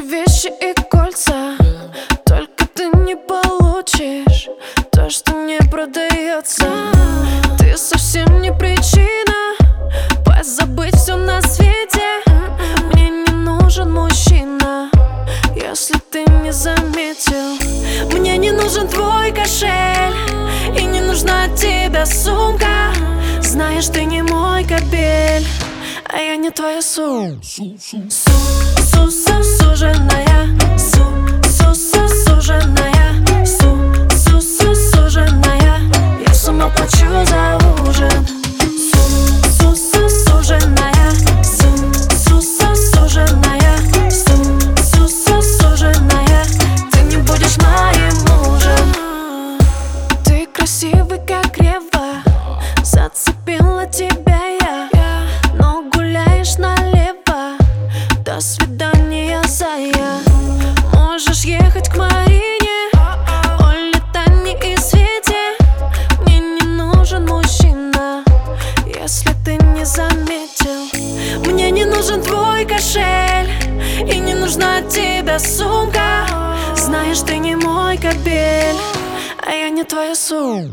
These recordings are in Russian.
вещи и кольца, только ты не получишь то, что не продается. Ты совсем не причина позабыть все на свете. Мне не нужен мужчина, если ты не заметил. Мне не нужен твой кошель, и не нужна от тебя сумка. Знаешь, ты не мой кобель, а я не твоя суженая. Суженая. Я сама плачу за ужин. Суженая. Суженая. Ты не будешь моим мужем. Ты красивый, как рева, зацепила тебя я, но гуляешь налево. До свидания, зая. Можешь ехать к Марине, Оле, Тане и Свете. Мне не нужен мужчина, если ты не заметил. Мне не нужен твой кошель, и не нужна от тебя сумка. Знаешь, ты не мой кобель, а я не твоя суженая.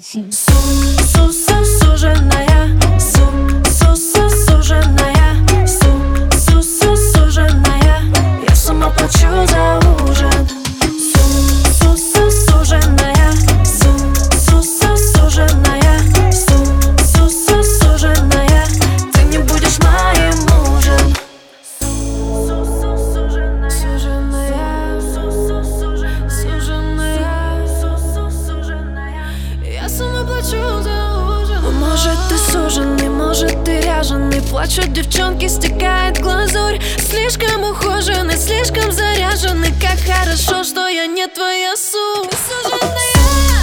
Суженая. Я сама плачу за ужин. Суженая. Суженая. Ты не будешь моим мужем. Суженая. Я сама плачу за ужин. Может, ты суженый, может, ты ряженый. Плачут девчонки, стекает глазурь. Слишком ухоженный, слишком заряженный. Как хорошо, что я не твоя суженая.